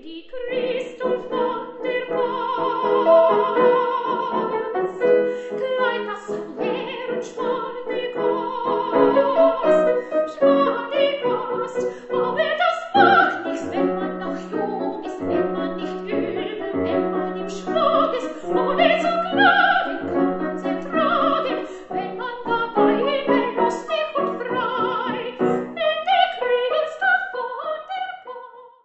die Christum von der Mars. Kleid das leer und schwarz,